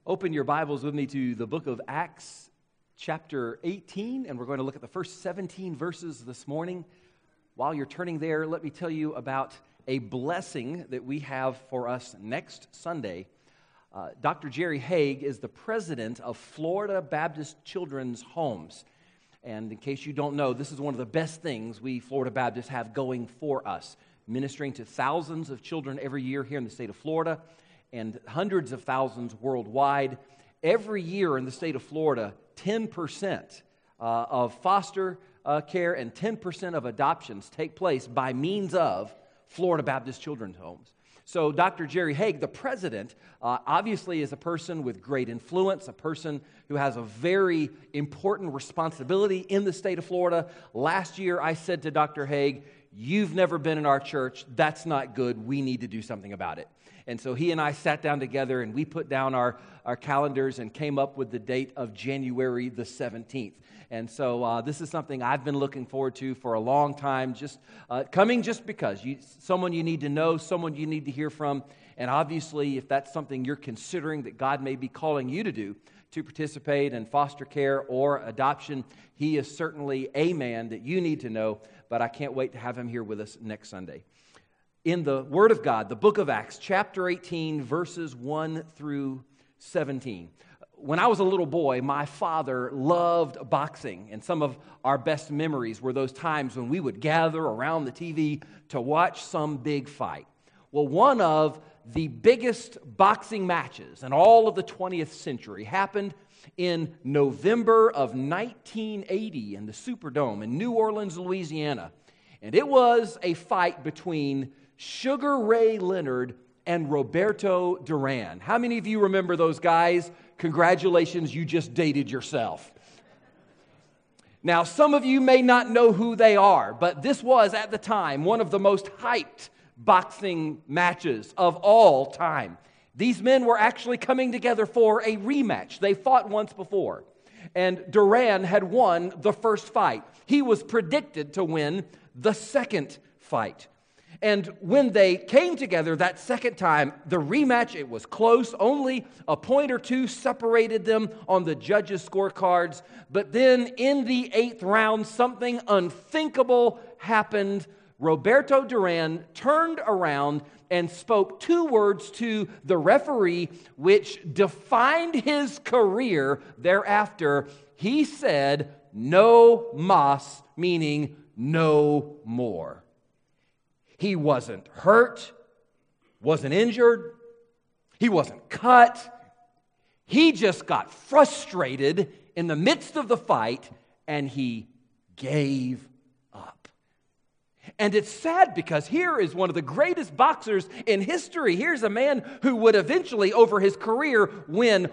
Open your Bibles with me to the book of Acts, chapter 18, and we're going to look at the first 17 verses this morning. While you're turning there, let me tell you about a blessing that we have for us next Sunday. Dr. Jerry Haig is the president of Florida Baptist Children's Homes. And in case you don't know, this is one of the best things we Florida Baptists have going for us, ministering to thousands of children every year here in the state of Florida, and hundreds of thousands worldwide. Every year in the state of Florida, 10% of foster care and 10% of adoptions take place by means of Florida Baptist Children's Homes. So Dr. Jerry Haig, the president, obviously is a person with great influence, a person who has a very important responsibility in the state of Florida. Last year I said to Dr. Haig, "You've never been in our church. That's not good. We need to do something about it." And so he and I sat down together and we put down our calendars and came up with the date of January the 17th. And so this is something I've been looking forward to for a long time, just coming just because. Someone you need to know, someone you need to hear from. And obviously, if that's something you're considering that God may be calling you to do, to participate in foster care or adoption, he is certainly a man that you need to know. But I can't wait to have him here with us next Sunday. In the Word of God, the book of Acts, chapter 18, verses 1 through 17. When I was a little boy, my father loved boxing, and some of our best memories were those times when we would gather around the TV to watch some big fight. Well, one of the biggest boxing matches in all of the 20th century happened in November of 1980 in the Superdome in New Orleans, Louisiana. And it was a fight between Sugar Ray Leonard and Roberto Duran. How many of you remember those guys? Congratulations, you just dated yourself. Now, some of you may not know who they are, but this was, at the time, one of the most hyped boxing matches of all time. These men were actually coming together for a rematch. They fought once before, and Duran had won the first fight. He was predicted to win the second fight. And when they came together that second time, the rematch, it was close. Only a point or two separated them on the judges' scorecards. But then in the 8th round, something unthinkable happened. Roberto Duran turned around and spoke 2 words to the referee, which defined his career thereafter. He said, "No mas," meaning no more. He wasn't hurt, wasn't injured, he wasn't cut. He just got frustrated in the midst of the fight, and he gave up. And it's sad because here is one of the greatest boxers in history. Here's a man who would eventually, over his career, win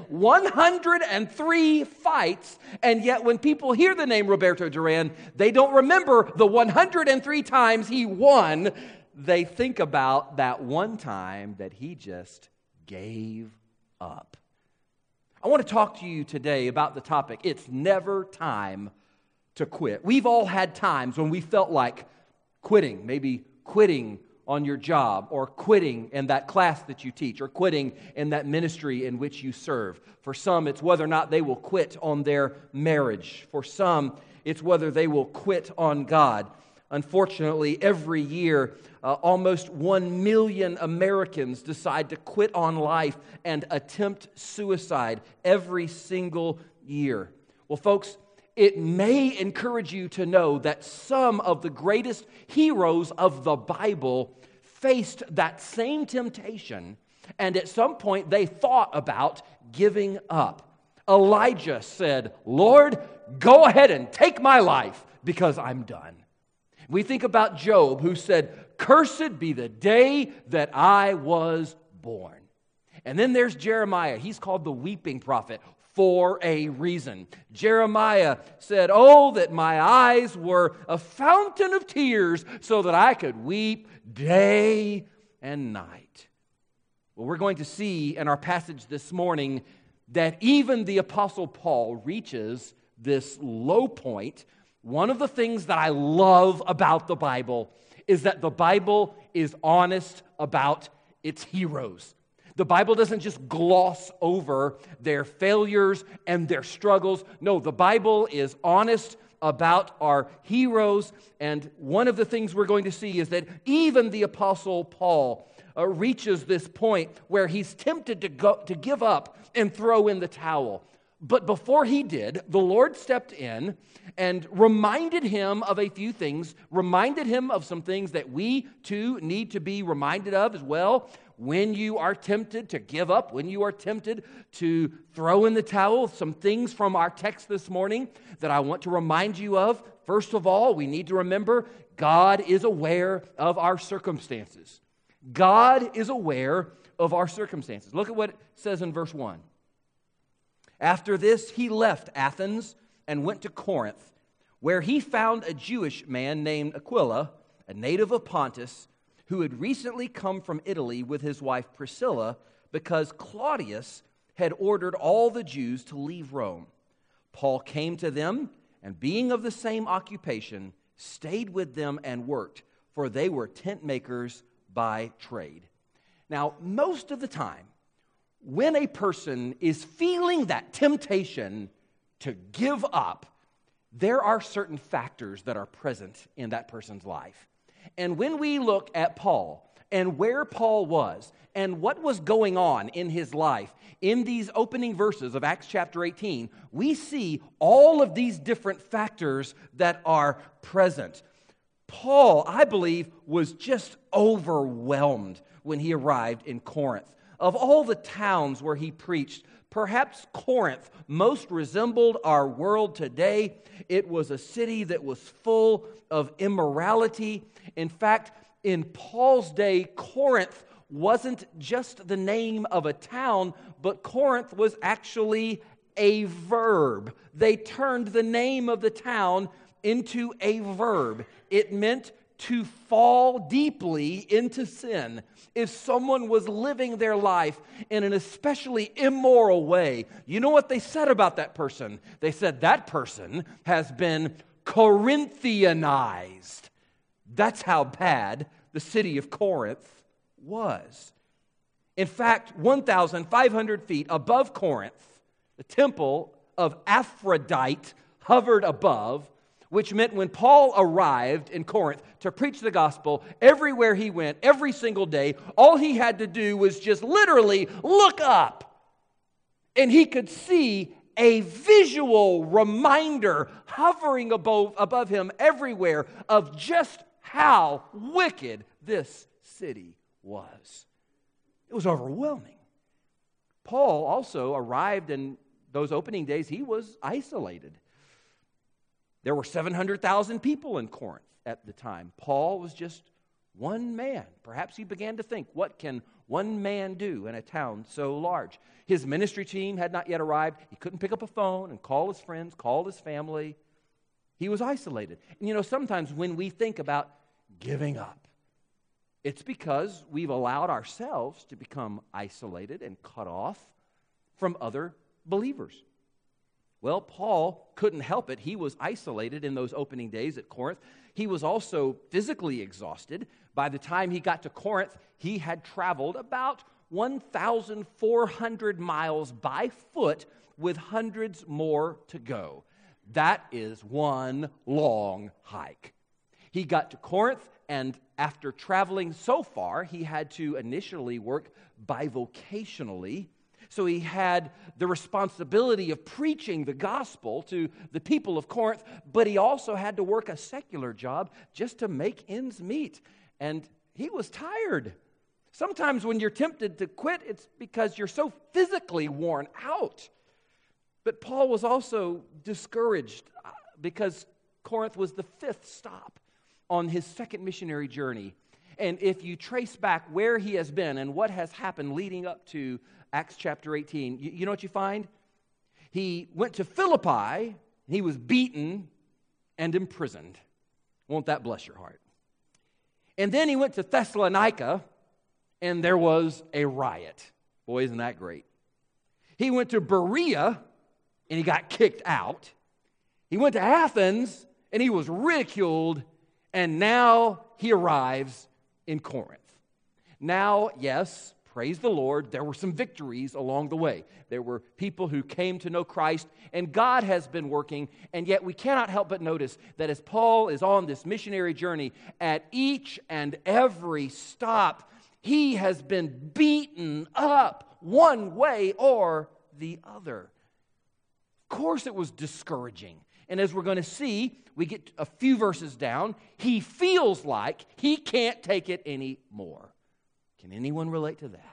103 fights. And yet when people hear the name Roberto Duran, they don't remember the 103 times he won. They think about that one time that he just gave up. I want to talk to you today about the topic, it's never time to quit. We've all had times when we felt like quitting, maybe quitting on your job, or quitting in that class that you teach, or quitting in that ministry in which you serve. For some, it's whether or not they will quit on their marriage. For some, it's whether they will quit on God. Unfortunately, every year, almost 1 million Americans decide to quit on life and attempt suicide every single year. Well, folks, it may encourage you to know that some of the greatest heroes of the Bible faced that same temptation, and at some point they thought about giving up. Elijah said, "Lord, go ahead and take my life because I'm done." We think about Job, who said, "Cursed be the day that I was born." And then there's Jeremiah. He's called the weeping prophet for a reason. Jeremiah said, "Oh, that my eyes were a fountain of tears so that I could weep day and night." Well, we're going to see in our passage this morning that even the Apostle Paul reaches this low point. One of the things that I love about the Bible is that the Bible is honest about its heroes. The Bible doesn't just gloss over their failures and their struggles. No, the Bible is honest about our heroes. And one of the things we're going to see is that even the Apostle Paul reaches this point where he's tempted to give up and throw in the towel. But before he did, the Lord stepped in and reminded him of a few things, reminded him of some things that we too need to be reminded of as well. When you are tempted to give up, when you are tempted to throw in the towel, some things from our text this morning that I want to remind you of. First of all, we need to remember God is aware of our circumstances. God is aware of our circumstances. Look at what it says in verse 1. After this, he left Athens and went to Corinth, where he found a Jewish man named Aquila, a native of Pontus, who had recently come from Italy with his wife Priscilla, because Claudius had ordered all the Jews to leave Rome. Paul came to them, and being of the same occupation, stayed with them and worked, for they were tent makers by trade. Now, most of the time, when a person is feeling that temptation to give up, there are certain factors that are present in that person's life. And when we look at Paul and where Paul was and what was going on in his life in these opening verses of Acts chapter 18, we see all of these different factors that are present. Paul, I believe, was just overwhelmed when he arrived in Corinth. Of all the towns where he preached, perhaps Corinth most resembled our world today. It was a city that was full of immorality. In fact, in Paul's day, Corinth wasn't just the name of a town, but Corinth was actually a verb. They turned the name of the town into a verb. It meant to fall deeply into sin. If someone was living their life in an especially immoral way, you know what they said about that person? They said that person has been Corinthianized. That's how bad the city of Corinth was. In fact, 1,500 feet above Corinth, the temple of Aphrodite hovered above, which meant when Paul arrived in Corinth to preach the gospel, everywhere he went, every single day, all he had to do was just literally look up. And he could see a visual reminder hovering above him everywhere of just how wicked this city was. It was overwhelming. Paul also arrived in those opening days, he was isolated. There were 700,000 people in Corinth at the time. Paul was just one man. Perhaps he began to think, what can one man do in a town so large? His ministry team had not yet arrived. He couldn't pick up a phone and call his friends, call his family. He was isolated. And you know, sometimes when we think about giving up, it's because we've allowed ourselves to become isolated and cut off from other believers. Well, Paul couldn't help it. He was isolated in those opening days at Corinth. He was also physically exhausted. By the time he got to Corinth, he had traveled about 1,400 miles by foot with hundreds more to go. That is one long hike. He got to Corinth, and after traveling so far, he had to initially work bivocationally. So he had the responsibility of preaching the gospel to the people of Corinth, but he also had to work a secular job just to make ends meet. And he was tired. Sometimes when you're tempted to quit, it's because you're so physically worn out. But Paul was also discouraged because Corinth was the fifth stop on his second missionary journey. And if you trace back where he has been and what has happened leading up to Acts chapter 18, you know what you find? He went to Philippi, he was beaten and imprisoned. Won't that bless your heart? And then he went to Thessalonica, and there was a riot. Boy, isn't that great? He went to Berea, and he got kicked out. He went to Athens, and he was ridiculed, and now he arrives in Corinth. Now, yes, praise the Lord, there were some victories along the way. There were people who came to know Christ, and God has been working, and yet we cannot help but notice that as Paul is on this missionary journey, at each and every stop, he has been beaten up one way or the other. Of course, it was discouraging. And as we're going to see, we get a few verses down, he feels like he can't take it anymore. Can anyone relate to that?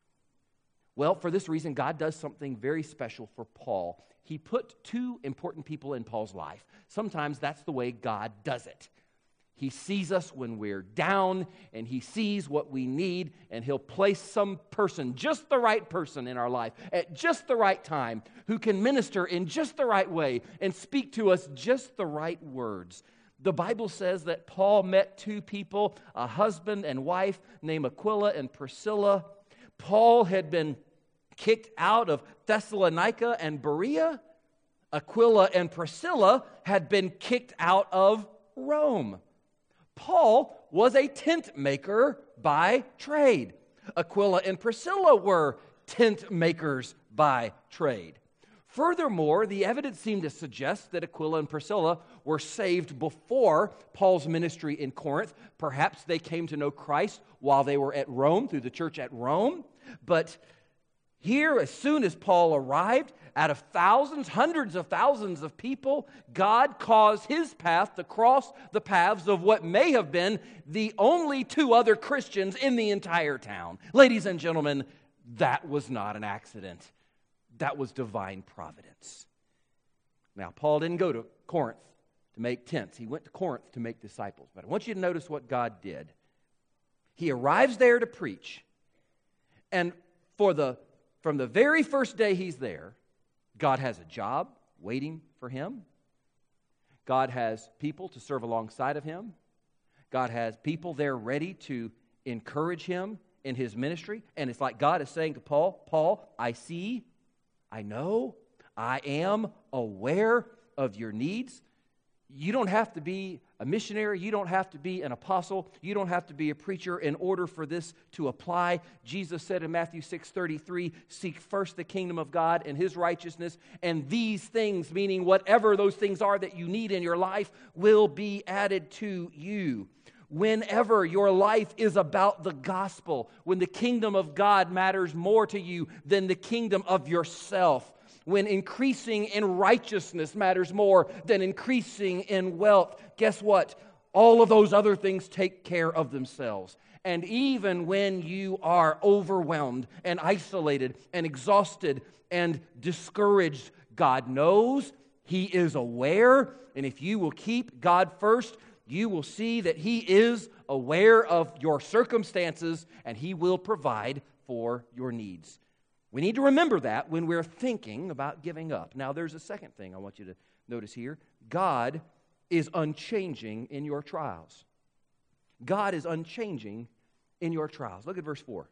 Well, for this reason, God does something very special for Paul. He put two important people in Paul's life. Sometimes that's the way God does it. He sees us when we're down, and he sees what we need, and he'll place some person, just the right person in our life, at just the right time, who can minister in just the right way and speak to us just the right words. The Bible says that Paul met two people, a husband and wife named Aquila and Priscilla. Paul had been kicked out of Thessalonica and Berea. Aquila and Priscilla had been kicked out of Rome. Paul was a tent maker by trade. Aquila and Priscilla were tent makers by trade. Furthermore, the evidence seemed to suggest that Aquila and Priscilla were saved before Paul's ministry in Corinth. Perhaps they came to know Christ while they were at Rome, through the church at Rome. But here, as soon as Paul arrived, out of thousands, hundreds of thousands of people, God caused his path to cross the paths of what may have been the only two other Christians in the entire town. Ladies and gentlemen, that was not an accident. That was divine providence. Now, Paul didn't go to Corinth to make tents. He went to Corinth to make disciples. But I want you to notice what God did. He arrives there to preach. And from the very first day he's there, God has a job waiting for him. God has people to serve alongside of him. God has people there ready to encourage him in his ministry. And it's like God is saying to Paul, Paul, I see, I know, I am aware of your needs. You don't have to be a missionary. You don't have to be an apostle. You don't have to be a preacher in order for this to apply. Jesus said in Matthew 6:33, seek first the kingdom of God and his righteousness, and these things, meaning whatever those things are that you need in your life, will be added to you. Whenever your life is about the gospel, when the kingdom of God matters more to you than the kingdom of yourself, when increasing in righteousness matters more than increasing in wealth, guess what? All of those other things take care of themselves. And even when you are overwhelmed and isolated and exhausted and discouraged, God knows, he is aware, and if you will keep God first, you will see that he is aware of your circumstances and he will provide for your needs. We need to remember that when we're thinking about giving up. Now, there's a second thing I want you to notice here. God is unchanging in your trials. God is unchanging in your trials. Look at verse 4.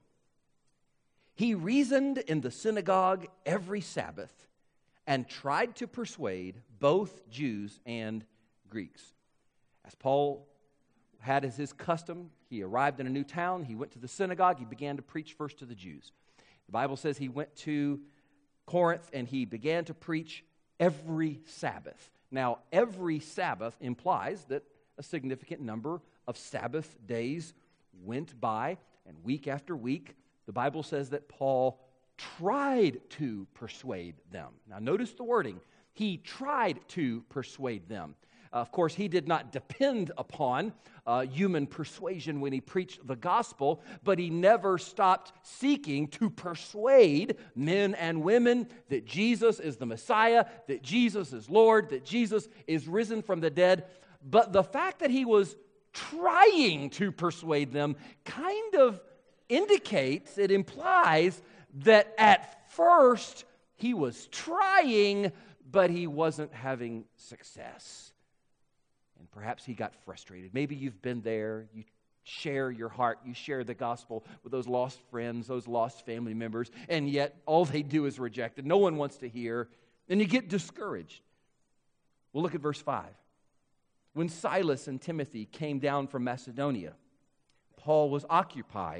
He reasoned in the synagogue every Sabbath and tried to persuade both Jews and Greeks. As Paul had as his custom, he arrived in a new town, he went to the synagogue, he began to preach first to the Jews. The Bible says he went to Corinth and he began to preach every Sabbath. Now, every Sabbath implies that a significant number of Sabbath days went by, and week after week, the Bible says that Paul tried to persuade them. Now, notice the wording. He tried to persuade them. Of course, he did not depend upon human persuasion when he preached the gospel, but he never stopped seeking to persuade men and women that Jesus is the Messiah, that Jesus is Lord, that Jesus is risen from the dead. But the fact that he was trying to persuade them kind of indicates, it implies that at first he was trying, but he wasn't having success. And perhaps he got frustrated. Maybe you've been there. You share your heart. You share the gospel with those lost friends, those lost family members, and yet all they do is reject it. No one wants to hear. And you get discouraged. Well, look at verse 5. When Silas and Timothy came down from Macedonia, Paul was occupied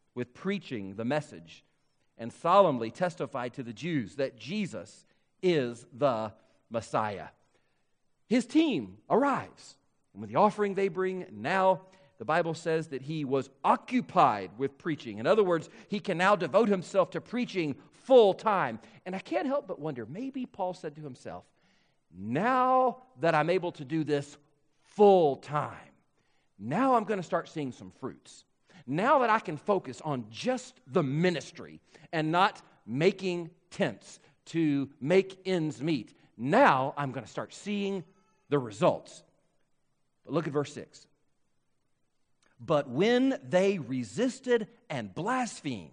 with preaching the message and solemnly testified to the Jews that Jesus is the Messiah. His team arrives, and with the offering they bring, now the Bible says that he was occupied with preaching. In other words, he can now devote himself to preaching full time. And I can't help but wonder, maybe Paul said to himself, now that I'm able to do this full time, now I'm going to start seeing some fruits. Now that I can focus on just the ministry and not making tents to make ends meet, now I'm going to start seeing the results. But look at verse 6. But when they resisted and blasphemed,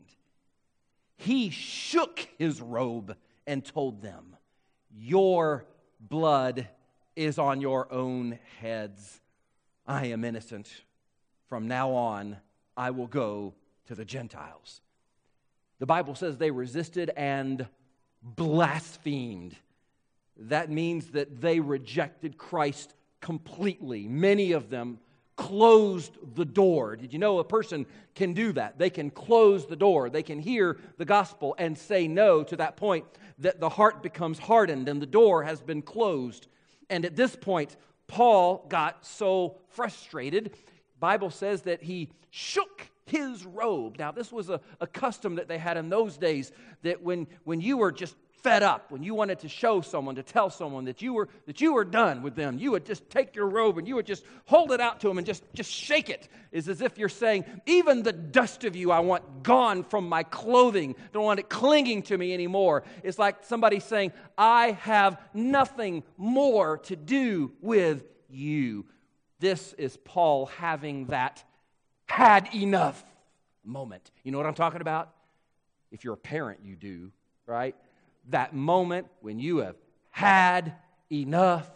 he shook his robe and told them, your blood is on your own heads. I am innocent. From now on, I will go to the Gentiles. The Bible says they resisted and blasphemed. That means that they rejected Christ completely. Many of them closed the door. Did you know a person can do that? They can close the door. They can hear the gospel and say no to that point that the heart becomes hardened and the door has been closed. And at this point, Paul got so frustrated. Bible says that he shook his robe. Now, this was a custom that they had in those days, that when you were just fed up, when you wanted to show someone, to tell someone that you were done with them, you would just take your robe and you would just hold it out to them and just shake it. It's as if you're saying, even the dust of you I want gone from my clothing. Don't want it clinging to me anymore. It's like somebody saying, I have nothing more to do with you. This is Paul having that had enough moment. You know what I'm talking about? If you're a parent, you do, right? That moment when you have had enough.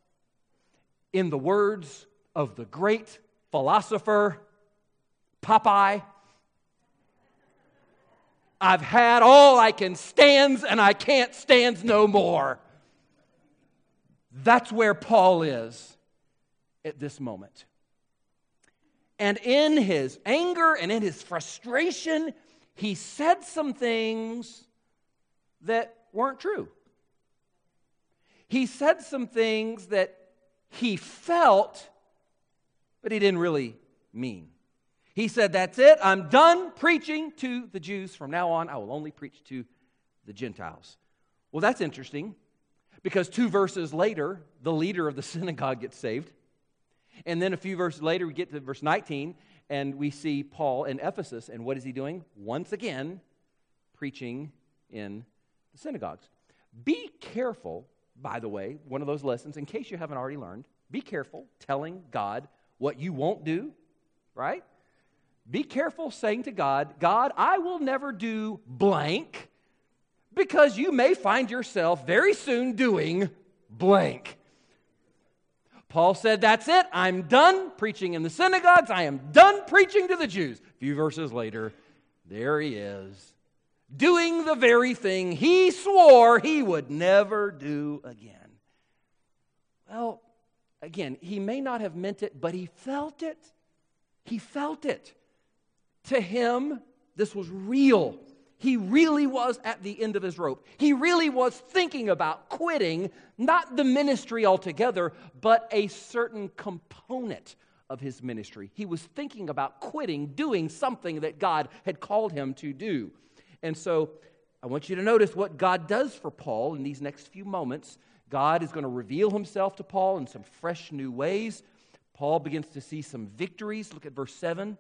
In the words of the great philosopher Popeye, I've had all I can stands and I can't stands no more. That's where Paul is at this moment. And in his anger and in his frustration, he said some things that weren't true. He said some things that he felt, but he didn't really mean. He said, that's it, I'm done preaching to the Jews. From now on, I will only preach to the Gentiles. Well, that's interesting, because 2 verses later, the leader of the synagogue gets saved. And then a few verses later, we get to verse 19, and we see Paul in Ephesus. And what is he doing? Once again, preaching in the synagogues. Be careful, by the way, one of those lessons, in case you haven't already learned, be careful telling God what you won't do, right? Be careful saying to God, God, I will never do blank, because you may find yourself very soon doing blank. Paul said, that's it, I'm done preaching in the synagogues, I am done preaching to the Jews. A few verses later, there he is, doing the very thing he swore he would never do again. Well, again, he may not have meant it, but he felt it. He felt it. To him, this was real. He really was at the end of his rope. He really was thinking about quitting, not the ministry altogether, but a certain component of his ministry. He was thinking about quitting, doing something that God had called him to do. And so I want you to notice what God does for Paul in these next few moments. God is going to reveal himself to Paul in some fresh new ways. Paul begins to see some victories. Look at verse 7.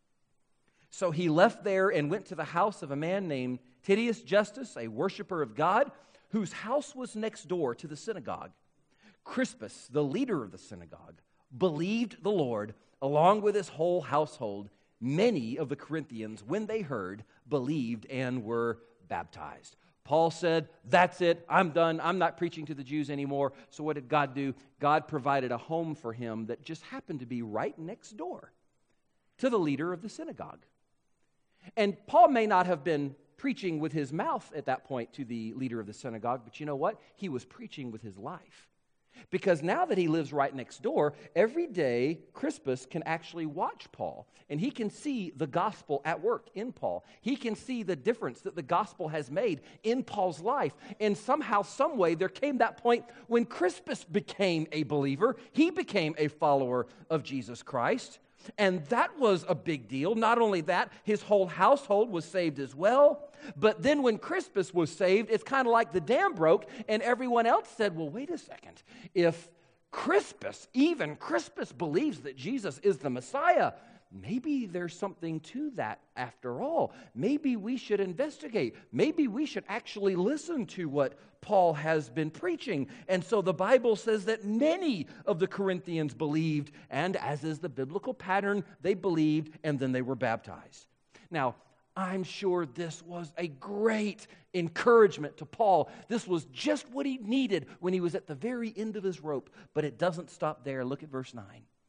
So he left there and went to the house of a man named Titius Justus, a worshiper of God, whose house was next door to the synagogue. Crispus, the leader of the synagogue, believed the Lord along with his whole household. Many of the Corinthians, when they heard, believed and were baptized. Paul said, that's it, I'm done, I'm not preaching to the Jews anymore. So what did God do? God provided a home for him that just happened to be right next door to the leader of the synagogue. And Paul may not have been preaching with his mouth at that point to the leader of the synagogue, but you know what? He was preaching with his life. Because now that he lives right next door, every day Crispus can actually watch Paul, and he can see the gospel at work in Paul. He can see the difference that the gospel has made in Paul's life. And somehow, some way, there came that point when Crispus became a believer. He became a follower of Jesus Christ. And that was a big deal. Not only that, his whole household was saved as well. But then when Crispus was saved, it's kind of like the dam broke, and everyone else said, well, wait a second. If even Crispus believes that Jesus is the Messiah, maybe there's something to that after all. Maybe we should investigate. Maybe we should actually listen to what Paul has been preaching. And so the Bible says that many of the Corinthians believed, and as is the biblical pattern, they believed and then they were baptized. Now, I'm sure this was a great encouragement to Paul. This was just what he needed when he was at the very end of his rope. But it doesn't stop there. Look at verse 9.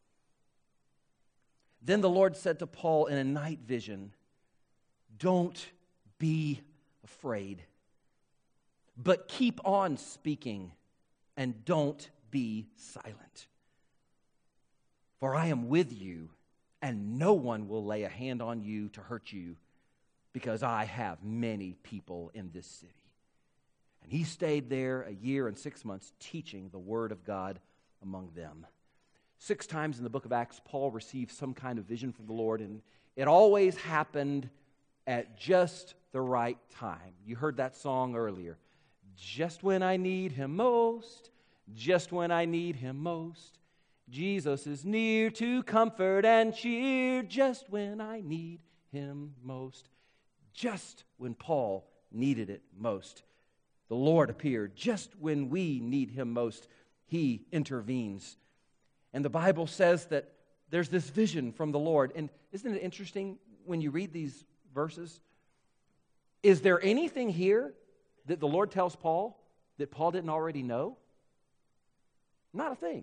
Then the Lord said to Paul in a night vision, "Don't be afraid, but keep on speaking and don't be silent. For I am with you, and no one will lay a hand on you to hurt you, because I have many people in this city." And he stayed there 1 year and 6 months teaching the word of God among them. 6 times in the book of Acts, Paul received some kind of vision from the Lord, and it always happened at just the right time. You heard that song earlier. Just when I need him most, just when I need him most, Jesus is near to comfort and cheer, just when I need him most. Just when Paul needed it most, the Lord appeared. Just when we need him most, he intervenes. And the Bible says that there's this vision from the Lord. And isn't it interesting when you read these verses? Is there anything here that the Lord tells Paul that Paul didn't already know? Not a thing.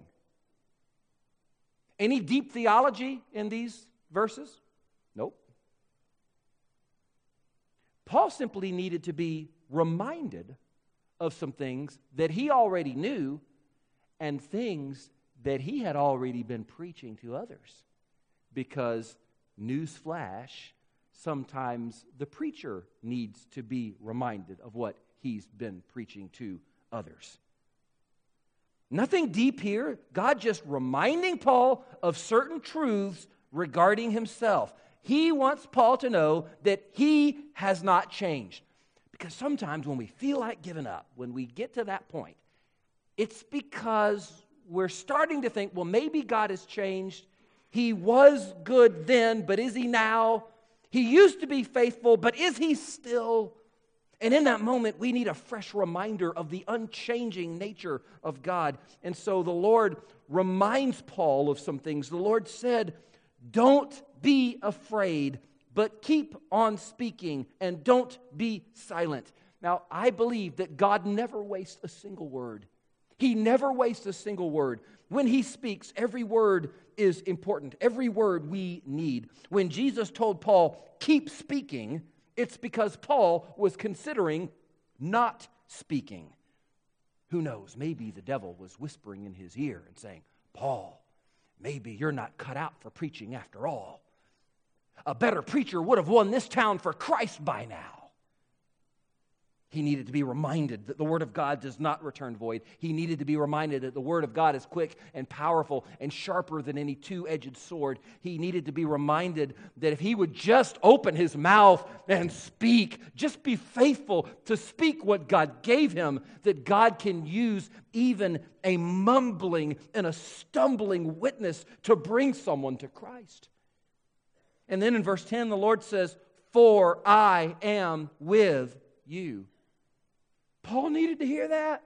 Any deep theology in these verses? Nope. Paul simply needed to be reminded of some things that he already knew and things that he had already been preaching to others. Because, newsflash, sometimes the preacher needs to be reminded of what he's been preaching to others. Nothing deep here. God just reminding Paul of certain truths regarding himself. He wants Paul to know that he has not changed. Because sometimes when we feel like giving up, when we get to that point, it's because we're starting to think, well, maybe God has changed. He was good then, but is he now? He used to be faithful, but is he still? And in that moment, we need a fresh reminder of the unchanging nature of God. And so the Lord reminds Paul of some things. The Lord said, don't be afraid, but keep on speaking and don't be silent. Now, I believe that God never wastes a single word. He never wastes a single word. When he speaks, every word is important. Every word we need. When Jesus told Paul, keep speaking, it's because Paul was considering not speaking. Who knows? Maybe the devil was whispering in his ear and saying, Paul, maybe you're not cut out for preaching after all. A better preacher would have won this town for Christ by now. He needed to be reminded that the Word of God does not return void. He needed to be reminded that the Word of God is quick and powerful and sharper than any two-edged sword. He needed to be reminded that if he would just open his mouth and speak, just be faithful to speak what God gave him, that God can use even a mumbling and a stumbling witness to bring someone to Christ. And then in verse 10, the Lord says, for I am with you. Paul needed to hear that.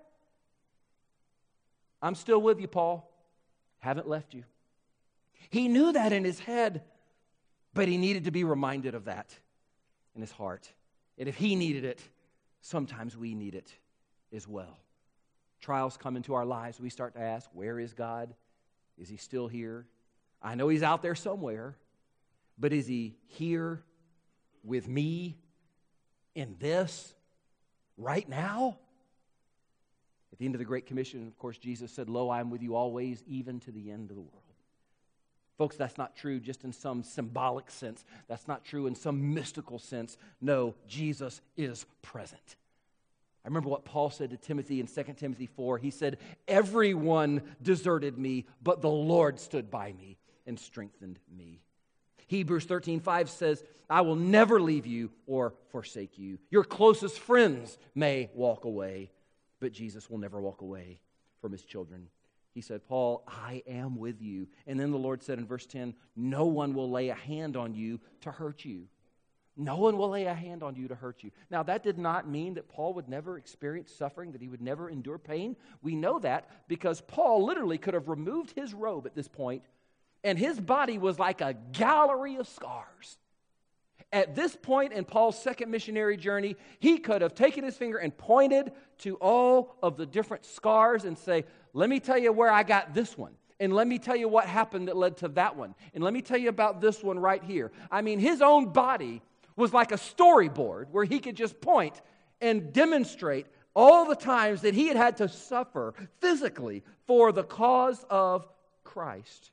I'm still with you, Paul. Haven't left you. He knew that in his head, but he needed to be reminded of that in his heart. And if he needed it, sometimes we need it as well. Trials come into our lives. We start to ask, where is God? Is he still here? I know he's out there somewhere, but is he here with me in this right now? At the end of the Great Commission, of course, Jesus said, "Lo, I am with you always, even to the end of the world." Folks, that's not true just in some symbolic sense. That's not true in some mystical sense. No, Jesus is present. I remember what Paul said to Timothy in 2 Timothy 4. He said, "Everyone deserted me, but the Lord stood by me and strengthened me." Hebrews 13:5 says, "I will never leave you or forsake you. Your closest friends may walk away, but Jesus will never walk away from his children." He said, "Paul, I am with you." And then the Lord said in verse 10, "No one will lay a hand on you to hurt you." No one will lay a hand on you to hurt you. Now, that did not mean that Paul would never experience suffering, that he would never endure pain. We know that because Paul literally could have removed his robe at this point, and his body was like a gallery of scars. At this point in Paul's second missionary journey, he could have taken his finger and pointed to all of the different scars and say, "Let me tell you where I got this one. And let me tell you what happened that led to that one. And let me tell you about this one right here." I mean, his own body was like a storyboard where he could just point and demonstrate all the times that he had had to suffer physically for the cause of Christ.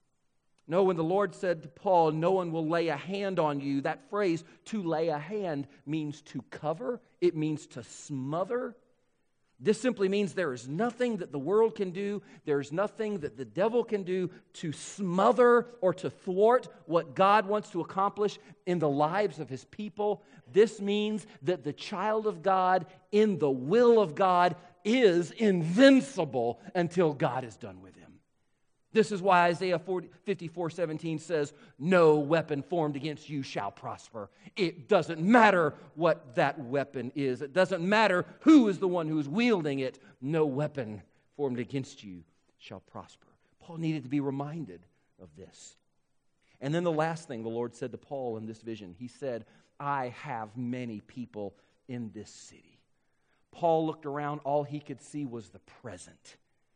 No, when the Lord said to Paul, "No one will lay a hand on you," that phrase, to lay a hand, means to cover. It means to smother. This simply means there is nothing that the world can do, there is nothing that the devil can do to smother or to thwart what God wants to accomplish in the lives of his people. This means that the child of God, in the will of God, is invincible until God is done with him. This is why Isaiah 54:17 says, "No weapon formed against you shall prosper." It doesn't matter what that weapon is. It doesn't matter who is the one who is wielding it. No weapon formed against you shall prosper. Paul needed to be reminded of this. And then the last thing the Lord said to Paul in this vision, he said, "I have many people in this city." Paul looked around. All he could see was the present.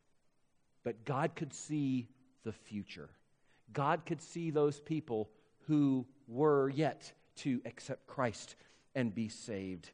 But God could see the future. God could see those people who were yet to accept Christ and be saved.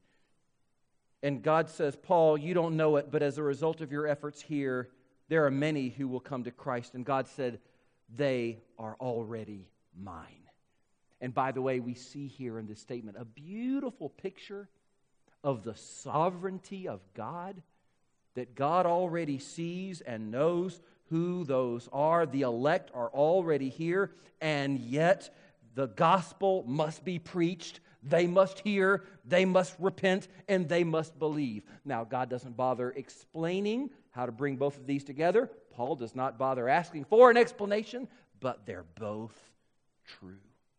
And God says, "Paul, you don't know it, but as a result of your efforts here, there are many who will come to Christ." And God said, "They are already mine." And by the way, we see here in this statement a beautiful picture of the sovereignty of God, that God already sees and knows who those are. The elect are already here, and yet the gospel must be preached. They must hear, they must repent, and they must believe. Now, God doesn't bother explaining how to bring both of these together. Paul does not bother asking for an explanation, but they're both true.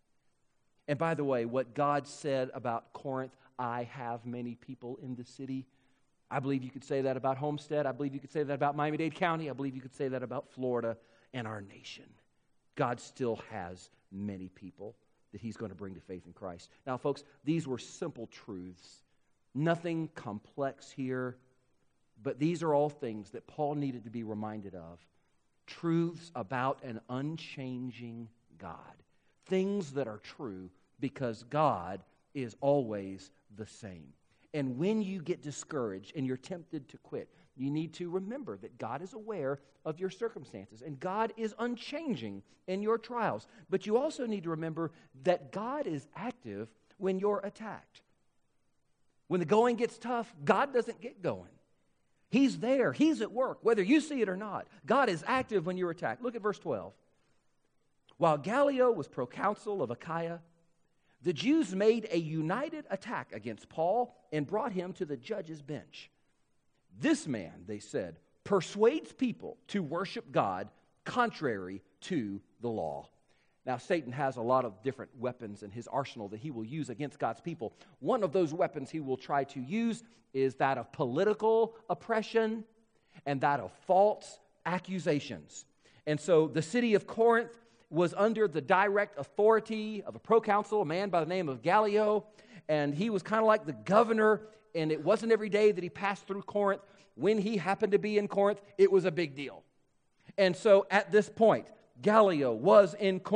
And by the way, what God said about Corinth, "I have many people in the city," I believe you could say that about Homestead. I believe you could say that about Miami-Dade County. I believe you could say that about Florida and our nation. God still has many people that he's going to bring to faith in Christ. Now, folks, these were simple truths. Nothing complex here, but these are all things that Paul needed to be reminded of. Truths about an unchanging God. Things that are true because God is always the same. And when you get discouraged and you're tempted to quit, you need to remember that God is aware of your circumstances and God is unchanging in your trials. But you also need to remember that God is active when you're attacked. When the going gets tough, God doesn't get going. He's there. He's at work, whether you see it or not. God is active when you're attacked. Look at verse 12. "While Gallio was proconsul of Achaia, the Jews made a united attack against Paul and brought him to the judge's bench. 'This man,' they said, 'persuades people to worship God contrary to the law.'" Now, Satan has a lot of different weapons in his arsenal that he will use against God's people. One of those weapons he will try to use is that of political oppression and that of false accusations. And so the city of Corinth was under the direct authority of a proconsul, a man by the name of Gallio, and he was kind of like the governor, and it wasn't every day that he passed through Corinth. When he happened to be in Corinth, it was a big deal. And so at this point, Gallio was in Corinth,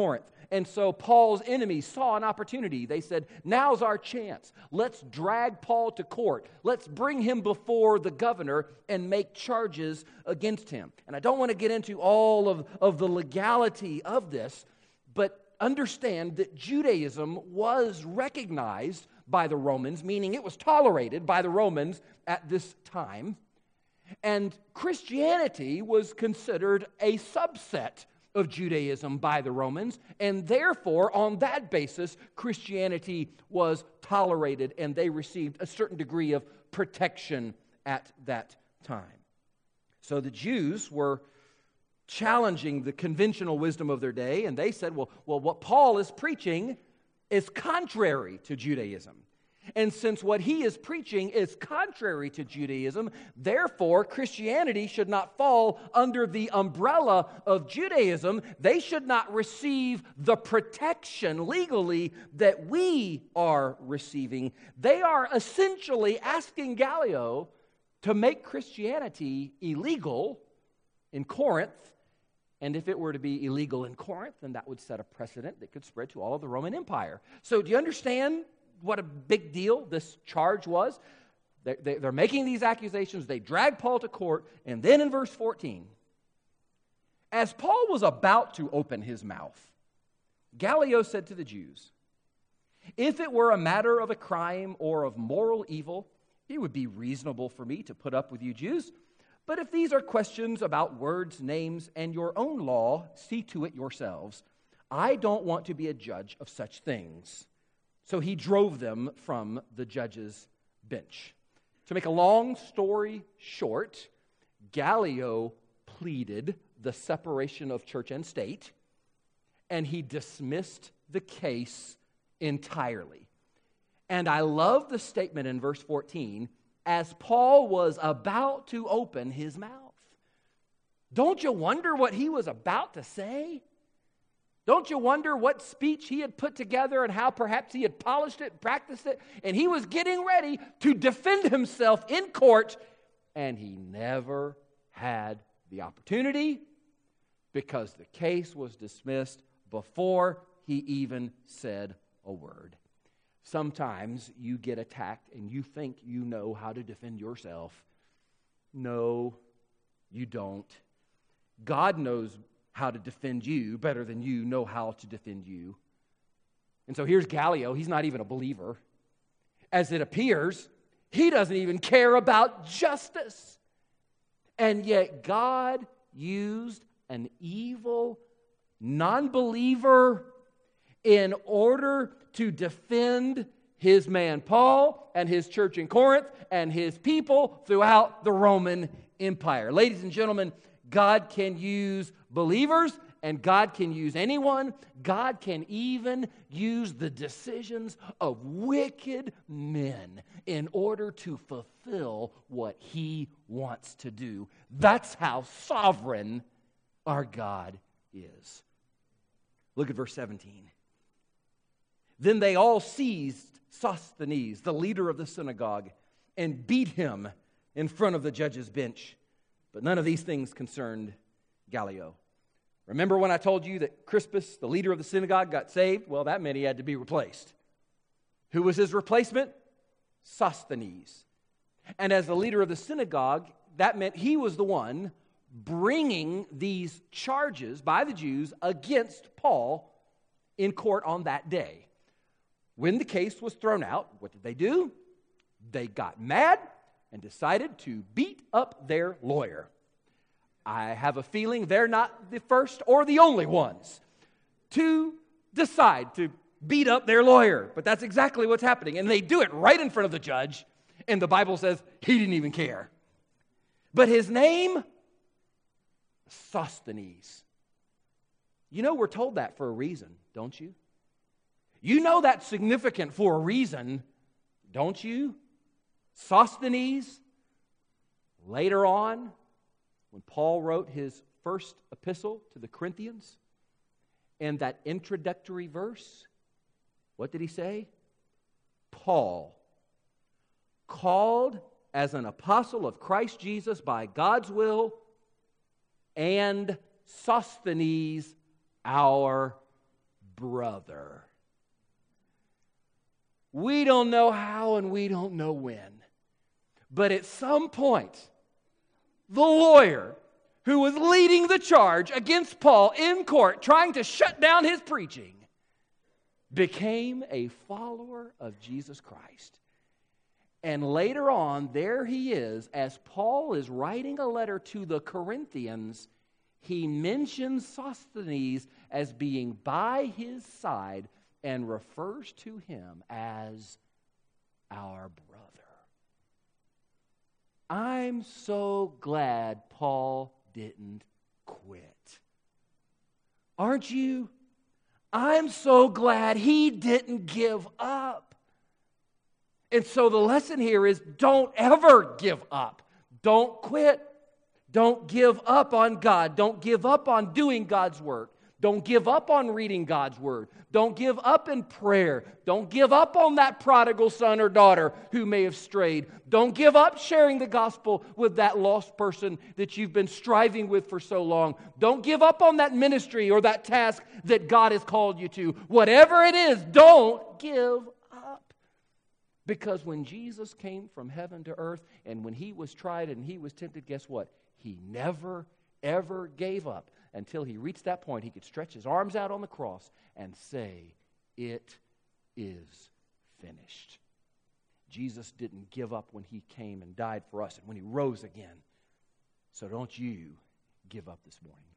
And so Paul's enemies saw an opportunity. They said, now's our chance. Let's drag Paul to court. Let's bring him before the governor and make charges against him. And I don't want to get into all of the legality of this, but understand that Judaism was recognized by the Romans, meaning it was tolerated by the Romans at this time. And Christianity was considered a subset of Judaism by the Romans, and therefore, on that basis, Christianity was tolerated, and they received a certain degree of protection at that time. So the Jews were challenging the conventional wisdom of their day, and they said, well, what Paul is preaching is contrary to Judaism. And since what he is preaching is contrary to Judaism, therefore Christianity should not fall under the umbrella of Judaism. They should not receive the protection legally that we are receiving. They are essentially asking Gallio to make Christianity illegal in Corinth. And if it were to be illegal in Corinth, then that would set a precedent that could spread to all of the Roman Empire. So do you understand what a big deal this charge was? They're making these accusations. They drag Paul to court. And then in verse 14, as Paul was about to open his mouth, Gallio said to the Jews, if it were a matter of a crime or of moral evil, it would be reasonable for me to put up with you Jews. But if these are questions about words, names, and your own law, see to it yourselves. I don't want to be a judge of such things. So he drove them from the judge's bench. To make a long story short, Gallio pleaded the separation of church and state, and he dismissed the case entirely. And I love the statement in verse 14, as Paul was about to open his mouth. Don't you wonder what he was about to say? Don't you wonder what speech he had put together and how perhaps he had polished it, practiced it, and he was getting ready to defend himself in court, and he never had the opportunity because the case was dismissed before he even said a word. Sometimes you get attacked and you think you know how to defend yourself. No, you don't. God knows how to defend you better than you know how to defend you. And so here's Gallio. He's not even a believer. As it appears, he doesn't even care about justice. And yet God used an evil non-believer in order to defend his man Paul and his church in Corinth and his people throughout the Roman Empire. Ladies and gentlemen, God can use believers and God can use anyone. God can even use the decisions of wicked men in order to fulfill what he wants to do. That's how sovereign our God is. Look at verse 17. Then they all seized Sosthenes, the leader of the synagogue, and beat him in front of the judge's bench. But none of these things concerned Gallio. Remember when I told you that Crispus, the leader of the synagogue, got saved? Well, that meant he had to be replaced. Who was his replacement? Sosthenes. And as the leader of the synagogue, that meant he was the one bringing these charges by the Jews against Paul in court on that day. When the case was thrown out, what did they do? They got mad and decided to beat up their lawyer. I have a feeling they're not the first or the only ones to decide to beat up their lawyer. But that's exactly what's happening. And they do it right in front of the judge. And the Bible says he didn't even care. But his name, Sosthenes. You know we're told that for a reason, don't you? You know that's significant for a reason, don't you? Sosthenes, later on, when Paul wrote his first epistle to the Corinthians, in that introductory verse, what did he say? Paul, called as an apostle of Christ Jesus by God's will, and Sosthenes, our brother. We don't know how and we don't know when. But at some point, the lawyer who was leading the charge against Paul in court, trying to shut down his preaching, became a follower of Jesus Christ. And later on, there he is, as Paul is writing a letter to the Corinthians, he mentions Sosthenes as being by his side and refers to him as our brother. I'm so glad Paul didn't quit. Aren't you? I'm so glad he didn't give up. And so the lesson here is don't ever give up. Don't quit. Don't give up on God. Don't give up on doing God's work. Don't give up on reading God's word. Don't give up in prayer. Don't give up on that prodigal son or daughter who may have strayed. Don't give up sharing the gospel with that lost person that you've been striving with for so long. Don't give up on that ministry or that task that God has called you to. Whatever it is, don't give up. Because when Jesus came from heaven to earth and when he was tried and he was tempted, guess what? He never, ever gave up. Until he reached that point, he could stretch his arms out on the cross and say, "It is finished." Jesus didn't give up when he came and died for us and when he rose again. So don't you give up this morning.